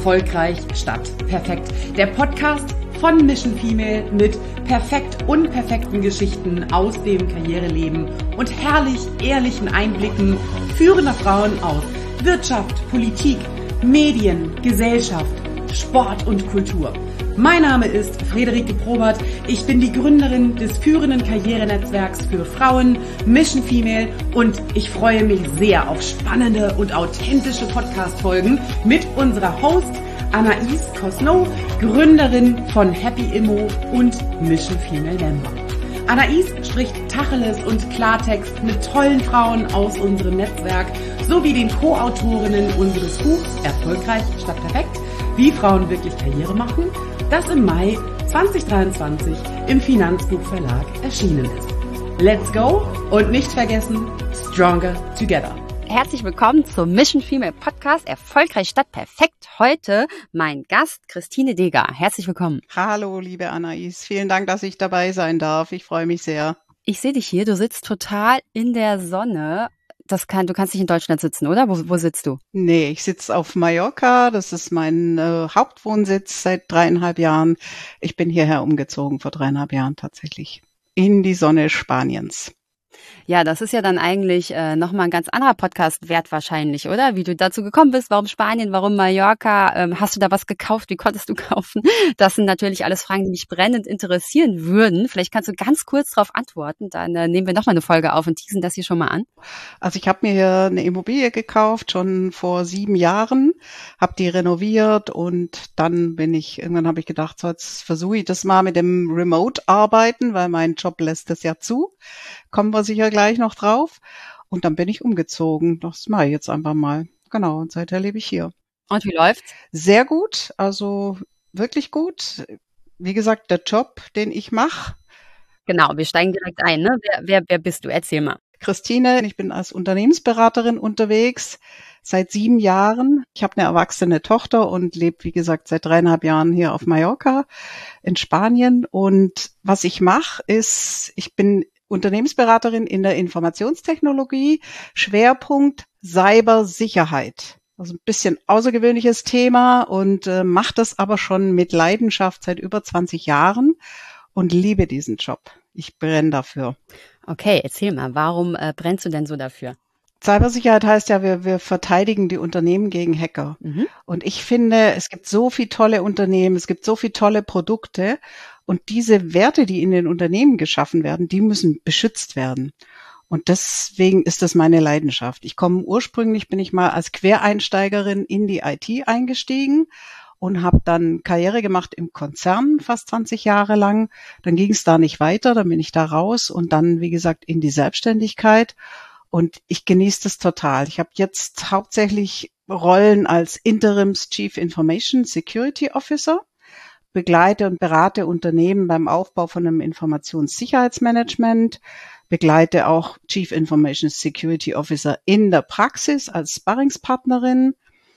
Erfolgreich statt perfekt. Der Podcast von Mission Female mit perfekt unperfekten Geschichten aus dem Karriereleben und herrlich ehrlichen Einblicken führender Frauen aus Wirtschaft, Politik, Medien, Gesellschaft, Sport und Kultur. Mein Name ist Friederike Probert. Ich bin die Gründerin des führenden Karrierenetzwerks für Frauen, Mission Female, und ich freue mich sehr auf spannende und authentische Podcast-Folgen mit unserer Host Anaïs Cosno, Gründerin von Happy Immo und Mission Female Member. Anaïs spricht Tacheles und Klartext mit tollen Frauen aus unserem Netzwerk sowie den Co-Autorinnen unseres Buchs Erfolgreich statt perfekt, wie Frauen wirklich Karriere machen, das im Mai 2023 im Finanzbuchverlag erschienen ist. Let's go und nicht vergessen, Stronger Together. Herzlich willkommen zum Mission Female Podcast Erfolgreich statt perfekt. Heute mein Gast Christine Deger. Herzlich willkommen. Hallo, liebe Anaïs. Vielen Dank, dass ich dabei sein darf. Ich freue mich sehr. Ich sehe dich hier. Du sitzt total in der Sonne. Du kannst nicht in Deutschland sitzen, oder? Wo sitzt du? Nee, ich sitze auf Mallorca. Das ist mein Hauptwohnsitz seit 3,5 Jahren. Ich bin hierher umgezogen vor 3,5 Jahren tatsächlich. In die Sonne Spaniens. Ja, das ist ja dann eigentlich nochmal ein ganz anderer Podcast wert wahrscheinlich, oder? Wie du dazu gekommen bist, warum Spanien, warum Mallorca, hast du da was gekauft, wie konntest du kaufen? Das sind natürlich alles Fragen, die mich brennend interessieren würden. Vielleicht kannst du ganz kurz darauf antworten, dann nehmen wir nochmal eine Folge auf und teasen das hier schon mal an. Also ich habe mir hier eine Immobilie gekauft, schon vor 7 Jahren, habe die renoviert und dann irgendwann habe ich gedacht, so jetzt versuche ich das mal mit dem Remote-Arbeiten, weil mein Job lässt das ja zu. Kommen wir sicher gleich noch drauf. Und dann bin ich umgezogen. Das mache ich jetzt einfach mal. Genau, und seither lebe ich hier. Und wie läuft's? Sehr gut, also wirklich gut. Wie gesagt, der Job, den ich mache. Genau, wir steigen direkt ein. Ne? Wer bist du? Erzähl mal. Christine, ich bin als Unternehmensberaterin unterwegs seit 7 Jahren. Ich habe eine erwachsene Tochter und lebe, wie gesagt, seit 3,5 Jahren hier auf Mallorca in Spanien. Und was ich mache, ist, ich bin Unternehmensberaterin in der Informationstechnologie, Schwerpunkt Cybersicherheit. Also ein bisschen außergewöhnliches Thema und mache das aber schon mit Leidenschaft seit über 20 Jahren und liebe diesen Job. Ich brenne dafür. Okay, erzähl mal, warum brennst du denn so dafür? Cybersicherheit heißt ja, wir verteidigen die Unternehmen gegen Hacker. Und ich finde, es gibt so viele tolle Unternehmen, es gibt so viele tolle Produkte und diese Werte, die in den Unternehmen geschaffen werden, die müssen beschützt werden. Und deswegen ist das meine Leidenschaft. Ursprünglich bin ich mal als Quereinsteigerin in die IT eingestiegen und habe dann Karriere gemacht im Konzern, fast 20 Jahre lang. Dann ging es da nicht weiter, dann bin ich da raus und dann, wie gesagt, in die Selbstständigkeit. Und ich genieße das total. Ich habe jetzt hauptsächlich Rollen als Interims Chief Information Security Officer, begleite und berate Unternehmen beim Aufbau von einem Informationssicherheitsmanagement, begleite auch Chief Information Security Officer in der Praxis als Sparringspartnerin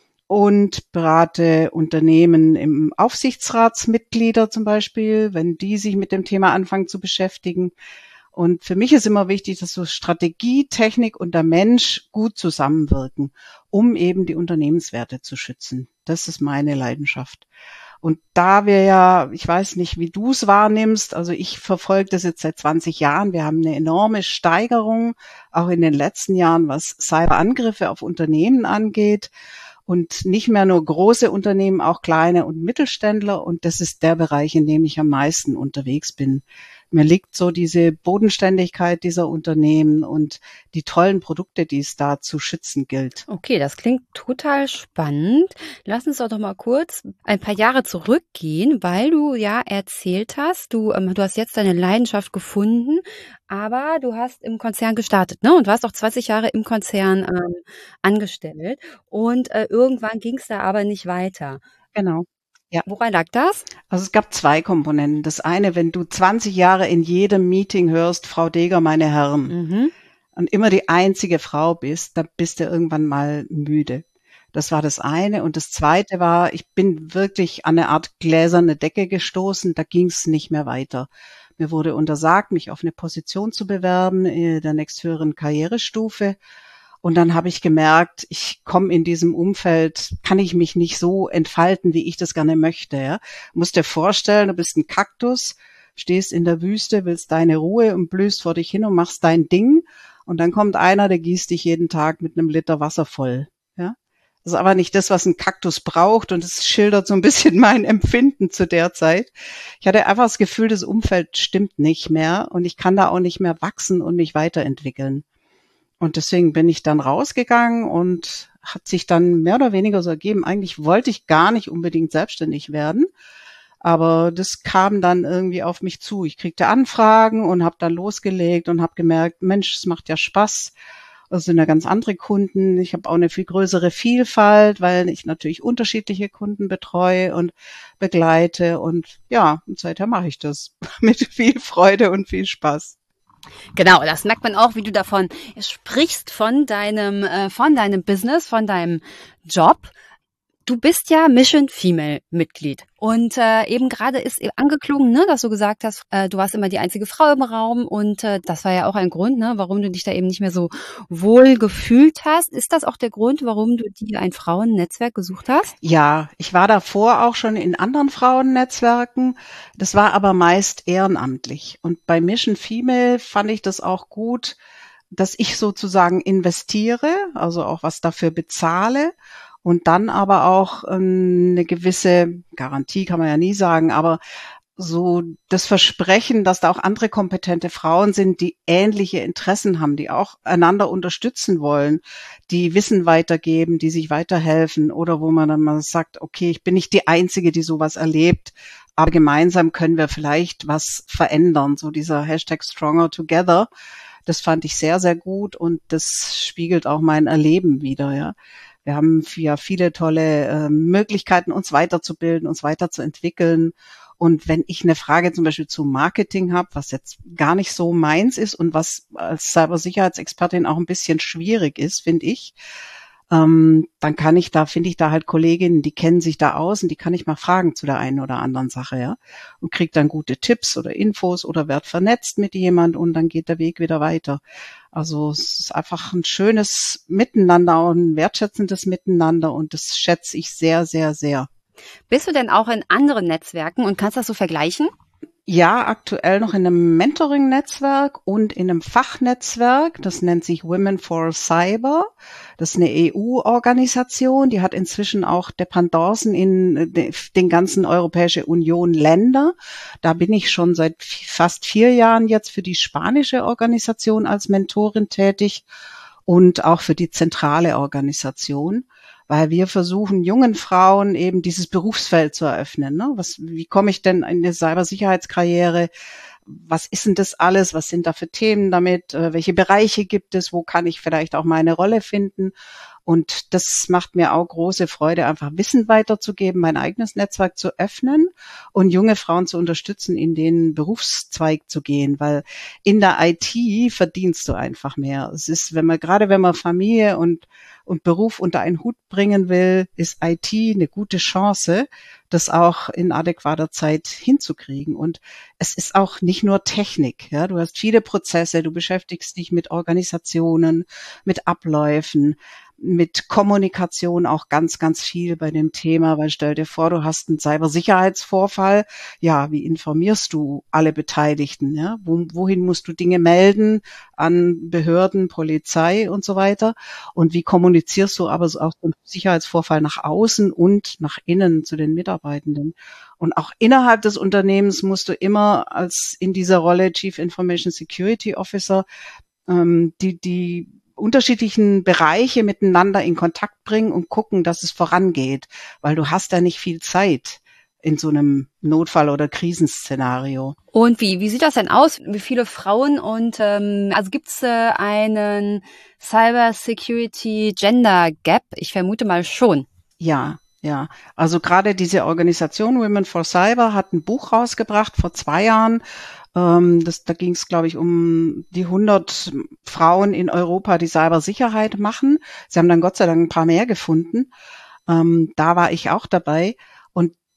und berate Unternehmen im Aufsichtsratsmitglieder zum Beispiel, wenn die sich mit dem Thema anfangen zu beschäftigen. Und für mich ist immer wichtig, dass so Strategie, Technik und der Mensch gut zusammenwirken, um eben die Unternehmenswerte zu schützen. Das ist meine Leidenschaft. Und da wir ja, ich weiß nicht, wie du es wahrnimmst, also ich verfolge das jetzt seit 20 Jahren. Wir haben eine enorme Steigerung, auch in den letzten Jahren, was Cyberangriffe auf Unternehmen angeht. Und nicht mehr nur große Unternehmen, auch kleine und Mittelständler. Und das ist der Bereich, in dem ich am meisten unterwegs bin. Mir liegt so diese Bodenständigkeit dieser Unternehmen und die tollen Produkte, die es da zu schützen gilt. Okay, das klingt total spannend. Lass uns doch mal kurz ein paar Jahre zurückgehen, weil du ja erzählt hast, du hast jetzt deine Leidenschaft gefunden, aber du hast im Konzern gestartet, ne? Und du warst auch 20 Jahre im Konzern angestellt und irgendwann ging es da aber nicht weiter. Genau. Ja. Woran lag das? Also es gab 2 Komponenten. Das eine, wenn du 20 Jahre in jedem Meeting hörst, Frau Deger, meine Herren, und immer die einzige Frau bist, dann bist du irgendwann mal müde. Das war das eine. Und das zweite war, ich bin wirklich an eine Art gläserne Decke gestoßen. Da ging es nicht mehr weiter. Mir wurde untersagt, mich auf eine Position zu bewerben in der nächsthöheren Karrierestufe. Und dann habe ich gemerkt, ich komme in diesem Umfeld, kann ich mich nicht so entfalten, wie ich das gerne möchte. Ja? Du musst dir vorstellen, du bist ein Kaktus, stehst in der Wüste, willst deine Ruhe und blühst vor dich hin und machst dein Ding. Und dann kommt einer, der gießt dich jeden Tag mit einem Liter Wasser voll. Ja? Das ist aber nicht das, was ein Kaktus braucht. Und es schildert so ein bisschen mein Empfinden zu der Zeit. Ich hatte einfach das Gefühl, das Umfeld stimmt nicht mehr und ich kann da auch nicht mehr wachsen und mich weiterentwickeln. Und deswegen bin ich dann rausgegangen und hat sich dann mehr oder weniger so ergeben. Eigentlich wollte ich gar nicht unbedingt selbstständig werden, aber das kam dann irgendwie auf mich zu. Ich kriegte Anfragen und habe dann losgelegt und habe gemerkt, Mensch, es macht ja Spaß. Das sind ja ganz andere Kunden. Ich habe auch eine viel größere Vielfalt, weil ich natürlich unterschiedliche Kunden betreue und begleite. Und ja, und seither mache ich das mit viel Freude und viel Spaß. Genau, das merkt man auch, wie du davon sprichst, von deinem Business, von deinem Job. Du bist ja Mission Female Mitglied und eben gerade ist angeklungen, ne, dass du gesagt hast, du warst immer die einzige Frau im Raum und das war ja auch ein Grund, ne, warum du dich da eben nicht mehr so wohl gefühlt hast. Ist das auch der Grund, warum du dir ein Frauennetzwerk gesucht hast? Ja, ich war davor auch schon in anderen Frauennetzwerken. Das war aber meist ehrenamtlich. Und bei Mission Female fand ich das auch gut, dass ich sozusagen investiere, also auch was dafür bezahle. Und dann aber auch eine gewisse Garantie, kann man ja nie sagen, aber so das Versprechen, dass da auch andere kompetente Frauen sind, die ähnliche Interessen haben, die auch einander unterstützen wollen, die Wissen weitergeben, die sich weiterhelfen oder wo man dann mal sagt, okay, ich bin nicht die Einzige, die sowas erlebt, aber gemeinsam können wir vielleicht was verändern. So dieser Hashtag Stronger Together, das fand ich sehr, sehr gut und das spiegelt auch mein Erleben wider, ja. Wir haben ja viele tolle Möglichkeiten, uns weiterzubilden, uns weiterzuentwickeln. Und wenn ich eine Frage zum Beispiel zu Marketing habe, was jetzt gar nicht so meins ist und was als Cybersicherheitsexpertin auch ein bisschen schwierig ist, finde ich, dann finde ich da halt Kolleginnen, die kennen sich da aus und die kann ich mal fragen zu der einen oder anderen Sache, ja. Und kriege dann gute Tipps oder Infos oder werd vernetzt mit jemand und dann geht der Weg wieder weiter. Also es ist einfach ein schönes Miteinander und ein wertschätzendes Miteinander und das schätze ich sehr, sehr, sehr. Bist du denn auch in anderen Netzwerken und kannst das so vergleichen? Ja, aktuell noch in einem Mentoring-Netzwerk und in einem Fachnetzwerk. Das nennt sich Women for Cyber. Das ist eine EU-Organisation. Die hat inzwischen auch Dependancen in den ganzen Europäische Union Länder. Da bin ich schon seit fast 4 Jahren jetzt für die spanische Organisation als Mentorin tätig und auch für die zentrale Organisation, weil wir versuchen, jungen Frauen eben dieses Berufsfeld zu eröffnen. Ne? Wie komme ich denn in eine Cybersicherheitskarriere? Was ist denn das alles? Was sind da für Themen damit? Welche Bereiche gibt es? Wo kann ich vielleicht auch meine Rolle finden? Und das macht mir auch große Freude, einfach Wissen weiterzugeben, mein eigenes Netzwerk zu öffnen und junge Frauen zu unterstützen, in den Berufszweig zu gehen, weil in der IT verdienst du einfach mehr. Es ist, wenn man Familie und Beruf unter einen Hut bringen will, ist IT eine gute Chance, das auch in adäquater Zeit hinzukriegen. Und es ist auch nicht nur Technik. Ja, du hast viele Prozesse, du beschäftigst dich mit Organisationen, mit Abläufen, mit Kommunikation auch ganz, ganz viel bei dem Thema, weil stell dir vor, du hast einen Cybersicherheitsvorfall. Ja, wie informierst du alle Beteiligten? Ja? Wohin musst du Dinge melden an Behörden, Polizei und so weiter? Und wie kommunizierst du aber auch so einen Sicherheitsvorfall nach außen und nach innen zu den Mitarbeitenden? Und auch innerhalb des Unternehmens musst du immer als in dieser Rolle Chief Information Security Officer die unterschiedlichen Bereiche miteinander in Kontakt bringen und gucken, dass es vorangeht, weil du hast da nicht viel Zeit in so einem Notfall- oder Krisenszenario. Und wie sieht das denn aus? Wie viele Frauen und also gibt es einen Cyber Security Gender Gap? Ich vermute mal schon. Ja. Also gerade diese Organisation Women for Cyber hat ein Buch rausgebracht vor 2 Jahren. Da ging es, glaube ich, um die 100 Frauen in Europa, die Cybersicherheit machen. Sie haben dann Gott sei Dank ein paar mehr gefunden. Da war ich auch dabei. Und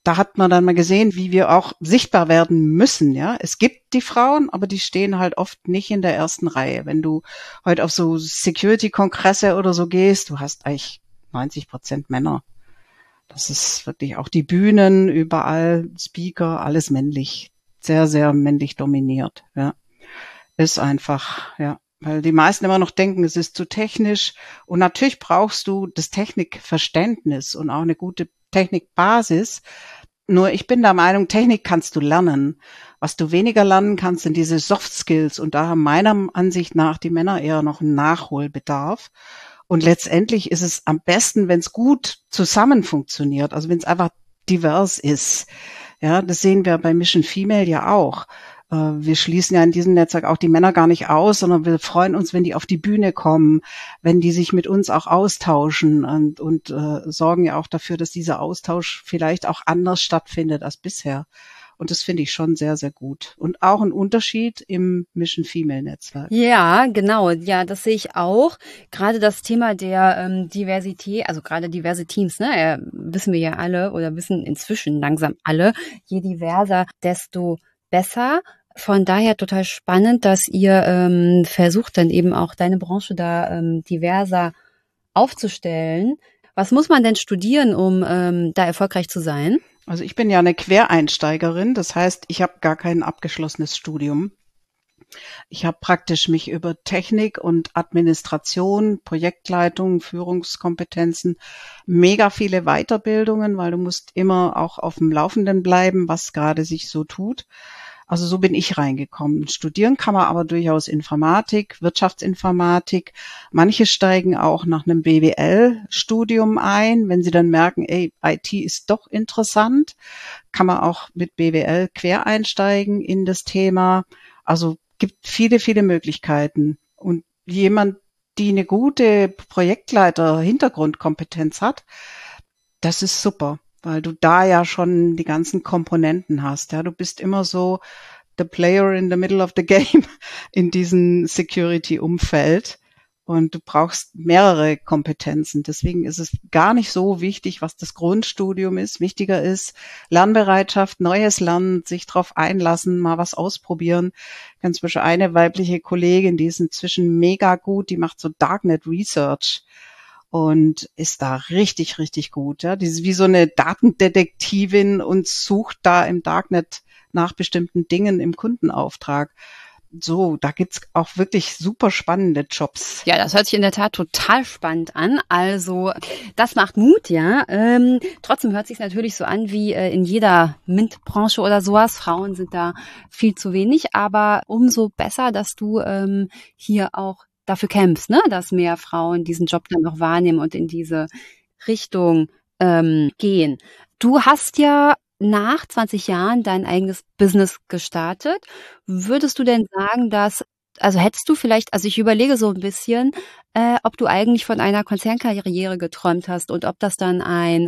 da hat man dann mal gesehen, wie wir auch sichtbar werden müssen, ja. Es gibt die Frauen, aber die stehen halt oft nicht in der ersten Reihe. Wenn du heute auf so Security-Kongresse oder so gehst, du hast eigentlich 90% Männer. Das ist wirklich auch die Bühnen, überall Speaker, alles männlich. Sehr, sehr männlich dominiert, ja. Ist einfach, ja. Weil die meisten immer noch denken, es ist zu technisch. Und natürlich brauchst du das Technikverständnis und auch eine gute Technikbasis. Nur ich bin der Meinung, Technik kannst du lernen. Was du weniger lernen kannst, sind diese Soft Skills. Und da haben meiner Ansicht nach die Männer eher noch einen Nachholbedarf. Und letztendlich ist es am besten, wenn es gut zusammen funktioniert. Also wenn es einfach divers ist. Ja, das sehen wir bei Mission Female ja auch. Wir schließen ja in diesem Netzwerk auch die Männer gar nicht aus, sondern wir freuen uns, wenn die auf die Bühne kommen, wenn die sich mit uns auch austauschen und sorgen ja auch dafür, dass dieser Austausch vielleicht auch anders stattfindet als bisher. Und das finde ich schon sehr, sehr gut. Und auch ein Unterschied im Mission Female Netzwerk. Ja, genau. Ja, das sehe ich auch. Gerade das Thema der Diversität, also gerade diverse Teams, ne, wissen wir ja alle oder wissen inzwischen langsam alle, je diverser, desto besser. Von daher total spannend, dass ihr versucht dann eben auch deine Branche da diverser aufzustellen. Was muss man denn studieren, um da erfolgreich zu sein? Also ich bin ja eine Quereinsteigerin, das heißt, ich habe gar kein abgeschlossenes Studium. Ich habe praktisch mich über Technik und Administration, Projektleitung, Führungskompetenzen, mega viele Weiterbildungen, weil du musst immer auch auf dem Laufenden bleiben, was gerade sich so tut. Also so bin ich reingekommen. Studieren kann man aber durchaus Informatik, Wirtschaftsinformatik. Manche steigen auch nach einem BWL-Studium ein. Wenn sie dann merken, ey, IT ist doch interessant, kann man auch mit BWL quer einsteigen in das Thema. Also gibt viele, viele Möglichkeiten. Und jemand, die eine gute Projektleiter-Hintergrundkompetenz hat, das ist super, weil du da ja schon die ganzen Komponenten hast. Ja, du bist immer so the player in the middle of the game in diesem Security-Umfeld. Und du brauchst mehrere Kompetenzen. Deswegen ist es gar nicht so wichtig, was das Grundstudium ist. Wichtiger ist Lernbereitschaft, neues Lernen, sich drauf einlassen, mal was ausprobieren. Ganz zum Beispiel eine weibliche Kollegin, die ist inzwischen mega gut, die macht so Darknet Research und ist da richtig, richtig gut. Ja, die ist wie so eine Datendetektivin und sucht da im Darknet nach bestimmten Dingen im Kundenauftrag. So, da gibt's auch wirklich super spannende Jobs. Ja, das hört sich in der Tat total spannend an. Also, das macht Mut, ja. Trotzdem hört sich natürlich so an wie in jeder MINT-Branche oder sowas. Frauen sind da viel zu wenig, aber umso besser, dass du hier auch dafür kämpfst, ne, dass mehr Frauen diesen Job dann auch wahrnehmen und in diese Richtung gehen. Du hast ja nach 20 Jahren dein eigenes Business gestartet. Würdest du denn sagen, dass, also hättest du vielleicht, also ich überlege so ein bisschen, ob du eigentlich von einer Konzernkarriere geträumt hast und ob das dann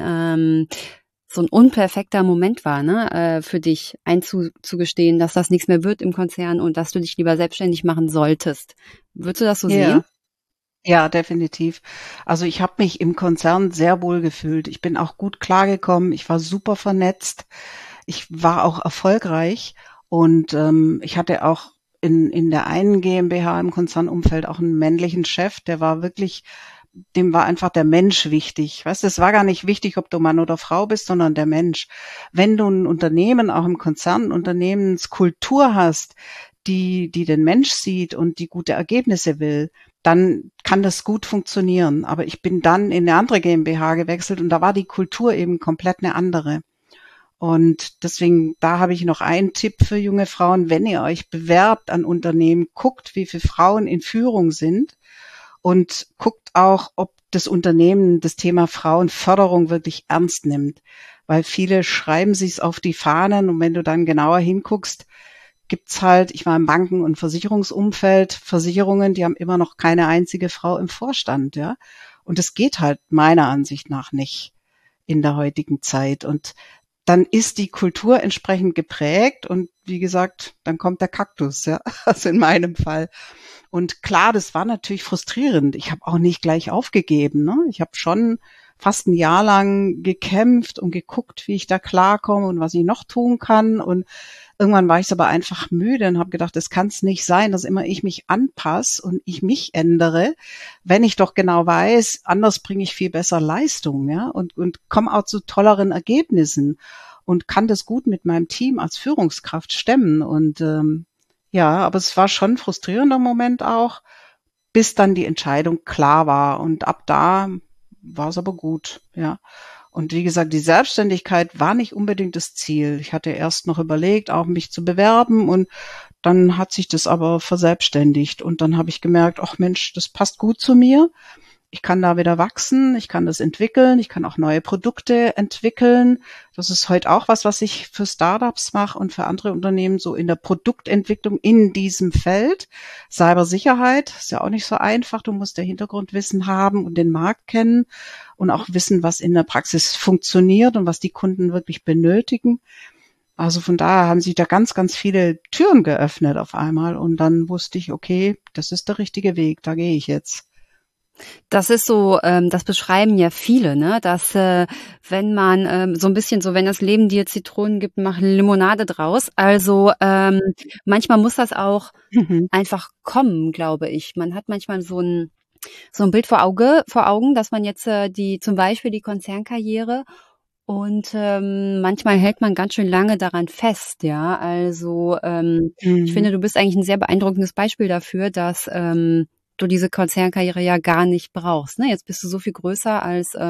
so ein unperfekter Moment war, ne, für dich einzugestehen, dass das nichts mehr wird im Konzern und dass du dich lieber selbstständig machen solltest. Würdest du das so sehen? Ja, definitiv. Also ich habe mich im Konzern sehr wohl gefühlt. Ich bin auch gut klargekommen. Ich war super vernetzt. Ich war auch erfolgreich und ich hatte auch in der einen GmbH im Konzernumfeld auch einen männlichen Chef, der war wirklich, dem war einfach der Mensch wichtig. Weißt du, es war gar nicht wichtig, ob du Mann oder Frau bist, sondern der Mensch. Wenn du ein Unternehmen, auch im Konzern, Unternehmenskultur hast, die den Mensch sieht und die gute Ergebnisse will, dann kann das gut funktionieren. Aber ich bin dann in eine andere GmbH gewechselt und da war die Kultur eben komplett eine andere. Und deswegen, da habe ich noch einen Tipp für junge Frauen. Wenn ihr euch bewerbt an Unternehmen, guckt, wie viele Frauen in Führung sind und guckt auch, ob das Unternehmen das Thema Frauenförderung wirklich ernst nimmt. Weil viele schreiben sich's auf die Fahnen und wenn du dann genauer hinguckst, gibt's halt, ich war im Banken- und Versicherungsumfeld, Versicherungen, die haben immer noch keine einzige Frau im Vorstand, ja. Und es geht halt meiner Ansicht nach nicht in der heutigen Zeit. Und dann ist die Kultur entsprechend geprägt und wie gesagt, dann kommt der Kaktus, ja, also in meinem Fall. Und klar, das war natürlich frustrierend. Ich habe auch nicht gleich aufgegeben, ne? Ich habe schon fast ein Jahr lang gekämpft und geguckt, wie ich da klarkomme und was ich noch tun kann. Und irgendwann war ich aber einfach müde und habe gedacht, das kann es nicht sein, dass immer ich mich anpasse und ich mich ändere, wenn ich doch genau weiß, anders bringe ich viel besser Leistung, ja, und komme auch zu tolleren Ergebnissen und kann das gut mit meinem Team als Führungskraft stemmen. Und ja, aber es war schon ein frustrierender Moment auch, bis dann die Entscheidung klar war. Und ab da war es aber gut, ja. Und wie gesagt, die Selbstständigkeit war nicht unbedingt das Ziel. Ich hatte erst noch überlegt, auch mich zu bewerben, und dann hat sich das aber verselbstständigt. Und dann habe ich gemerkt, ach Mensch, das passt gut zu mir. Ich kann da wieder wachsen, ich kann das entwickeln, ich kann auch neue Produkte entwickeln. Das ist heute auch was ich für Startups mache und für andere Unternehmen so in der Produktentwicklung in diesem Feld. Cybersicherheit ist ja auch nicht so einfach. Du musst ja Hintergrundwissen haben und den Markt kennen und auch wissen, was in der Praxis funktioniert und was die Kunden wirklich benötigen. Also von daher haben sich da ganz, ganz viele Türen geöffnet auf einmal, und dann wusste ich, okay, das ist der richtige Weg, da gehe ich jetzt. Das ist so, das beschreiben ja viele, ne? Dass wenn man so ein bisschen so, wenn das Leben dir Zitronen gibt, mach Limonade draus. Also manchmal muss das auch einfach kommen, glaube ich. Man hat manchmal so ein Bild vor Augen, dass man jetzt zum Beispiel die Konzernkarriere, und manchmal hält man ganz schön lange daran fest, ja. Also ich finde, du bist eigentlich ein sehr beeindruckendes Beispiel dafür, dass du diese Konzernkarriere ja gar nicht brauchst. Ne? Jetzt bist du so viel größer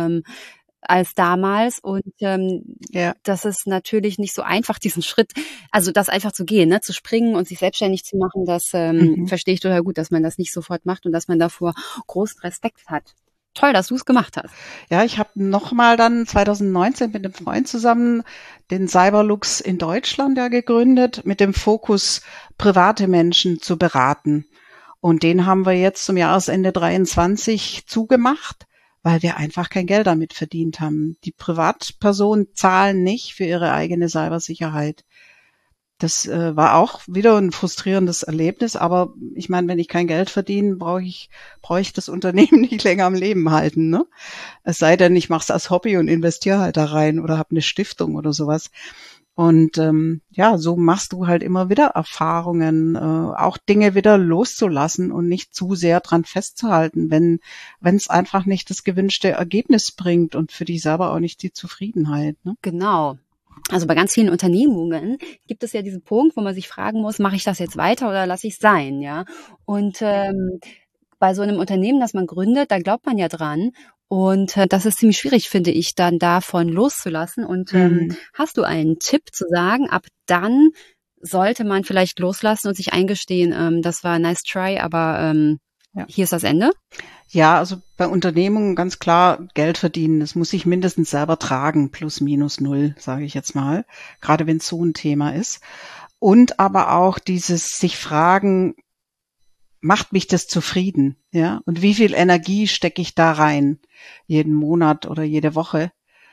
als damals, und das ist natürlich nicht so einfach, diesen Schritt, also das einfach zu gehen, ne? Zu springen und sich selbstständig zu machen, das verstehe ich total gut, dass man das nicht sofort macht und dass man davor großen Respekt hat. Toll, dass du es gemacht hast. Ja, ich habe nochmal dann 2019 mit einem Freund zusammen den Cyberlux in Deutschland ja gegründet, mit dem Fokus, private Menschen zu beraten. Und den haben wir jetzt zum Jahresende 23 zugemacht, weil wir einfach kein Geld damit verdient haben. Die Privatpersonen zahlen nicht für ihre eigene Cybersicherheit. Das war auch wieder ein frustrierendes Erlebnis, aber ich meine, wenn ich kein Geld verdiene, brauche ich das Unternehmen nicht länger am Leben halten, ne? Es sei denn, ich mache es als Hobby und investiere halt da rein oder habe eine Stiftung oder sowas. Und ja, so machst du halt immer wieder Erfahrungen, auch Dinge wieder loszulassen und nicht zu sehr dran festzuhalten, wenn es einfach nicht das gewünschte Ergebnis bringt und für dich selber auch nicht die Zufriedenheit, ne? Genau. Also bei ganz vielen Unternehmungen gibt es ja diesen Punkt, wo man sich fragen muss, mache ich das jetzt weiter oder lasse ich es sein, ja? Und bei so einem Unternehmen, das man gründet, da glaubt man ja dran. Und das ist ziemlich schwierig, finde ich, dann davon loszulassen. Und hast du einen Tipp zu sagen, ab dann sollte man vielleicht loslassen und sich eingestehen, das war nice try, aber hier ist das Ende? Ja, also bei Unternehmungen ganz klar Geld verdienen. Das muss ich mindestens selber tragen, plus minus null, sage ich jetzt mal, gerade wenn es so ein Thema ist. Und aber auch dieses sich fragen, macht mich das zufrieden, ja? Und wie viel Energie stecke ich da rein, jeden Monat oder jede Woche,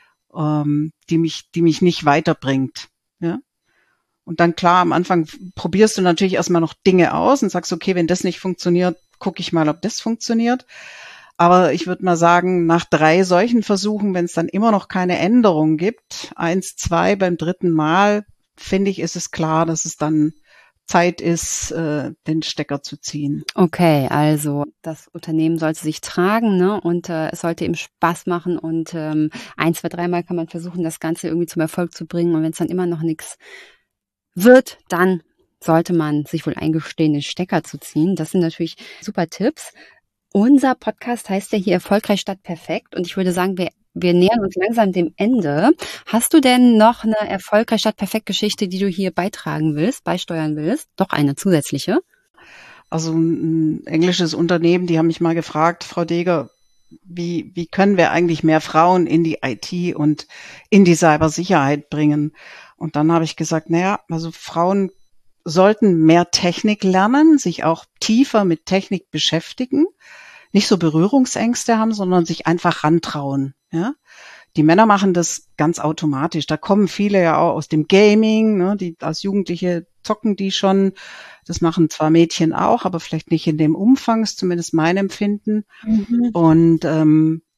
die mich nicht weiterbringt, ja? Und dann klar, am Anfang probierst du natürlich erstmal noch Dinge aus und sagst, okay, wenn das nicht funktioniert, gucke ich mal, ob das funktioniert. Aber ich würde mal sagen, nach 3 solchen Versuchen, wenn es dann immer noch keine Änderung gibt, 1, 2 beim 3. Mal, finde ich, ist es klar, dass es dann Zeit ist, den Stecker zu ziehen. Okay, also das Unternehmen sollte sich tragen, ne? Und es sollte ihm Spaß machen, und 1, 2, 3 Mal kann man versuchen, das Ganze irgendwie zum Erfolg zu bringen. Und wenn es dann immer noch nichts wird, dann sollte man sich wohl eingestehen, den Stecker zu ziehen. Das sind natürlich super Tipps. Unser Podcast heißt ja hier Erfolgreich statt perfekt, und ich würde sagen, wir nähern uns langsam dem Ende. Hast du denn noch eine Erfolgreich statt perfekt Geschichte, die du hier beisteuern willst? Doch eine zusätzliche? Also ein englisches Unternehmen, die haben mich mal gefragt, Frau Deger, wie können wir eigentlich mehr Frauen in die IT und in die Cybersicherheit bringen? Und dann habe ich gesagt, also Frauen sollten mehr Technik lernen, sich auch tiefer mit Technik beschäftigen, nicht so Berührungsängste haben, sondern sich einfach rantrauen, ja. Die Männer machen das ganz automatisch. Da kommen viele ja auch aus dem Gaming, ne, die als Jugendliche zocken die schon. Das machen zwar Mädchen auch, aber vielleicht nicht in dem Umfang, ist zumindest mein Empfinden. Und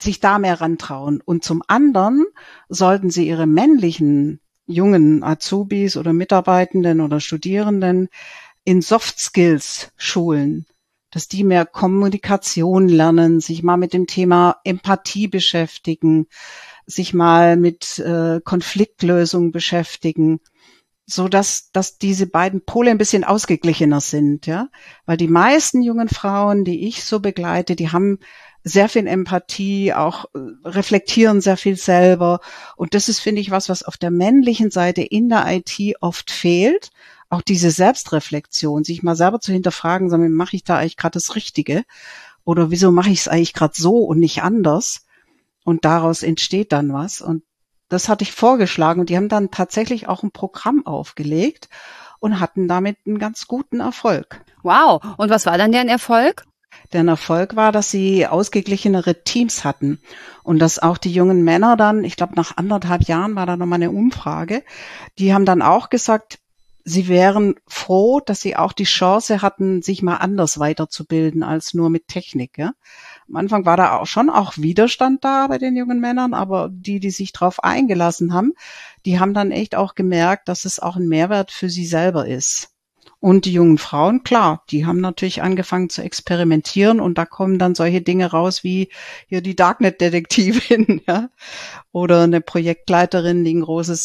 sich da mehr rantrauen. Und zum anderen sollten sie ihre männlichen jungen Azubis oder Mitarbeitenden oder Studierenden in Soft Skills schulen, dass die mehr Kommunikation lernen, sich mal mit dem Thema Empathie beschäftigen, sich mal mit Konfliktlösung beschäftigen, so dass diese beiden Pole ein bisschen ausgeglichener sind, ja, weil die meisten jungen Frauen, die ich so begleite, die haben sehr viel Empathie, auch reflektieren sehr viel selber. Und das ist, finde ich, was auf der männlichen Seite in der IT oft fehlt. Auch diese Selbstreflexion, sich mal selber zu hinterfragen, sagen, mache ich da eigentlich gerade das Richtige? Oder wieso mache ich es eigentlich gerade so und nicht anders? Und daraus entsteht dann was. Und das hatte ich vorgeschlagen. Und die haben dann tatsächlich auch ein Programm aufgelegt und hatten damit einen ganz guten Erfolg. Wow. Und was war dann deren Erfolg? Der Erfolg war, dass sie ausgeglichenere Teams hatten und dass auch die jungen Männer dann, ich glaube nach 1,5 Jahren war da nochmal eine Umfrage, die haben dann auch gesagt, sie wären froh, dass sie auch die Chance hatten, sich mal anders weiterzubilden als nur mit Technik. Ja? Am Anfang war da auch schon auch Widerstand da bei den jungen Männern, aber die sich drauf eingelassen haben, die haben dann echt auch gemerkt, dass es auch ein Mehrwert für sie selber ist. Und die jungen Frauen, klar, die haben natürlich angefangen zu experimentieren und da kommen dann solche Dinge raus wie hier die Darknet-Detektivin, ja, oder eine Projektleiterin, die ein großes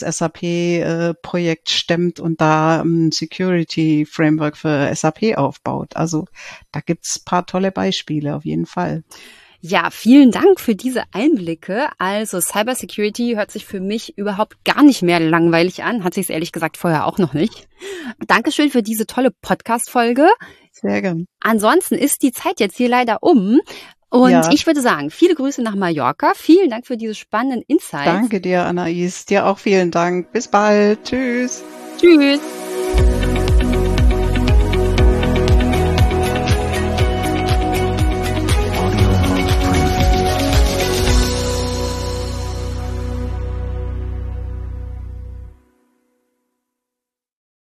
SAP-Projekt stemmt und da ein Security-Framework für SAP aufbaut. Also da gibt's ein paar tolle Beispiele auf jeden Fall. Ja, vielen Dank für diese Einblicke. Also Cybersecurity hört sich für mich überhaupt gar nicht mehr langweilig an. Hat sich es ehrlich gesagt vorher auch noch nicht. Dankeschön für diese tolle Podcast-Folge. Sehr gern. Ansonsten ist die Zeit jetzt hier leider um. Und ich würde sagen, viele Grüße nach Mallorca. Vielen Dank für diese spannenden Insights. Danke dir, Anais. Dir auch vielen Dank. Bis bald. Tschüss. Tschüss.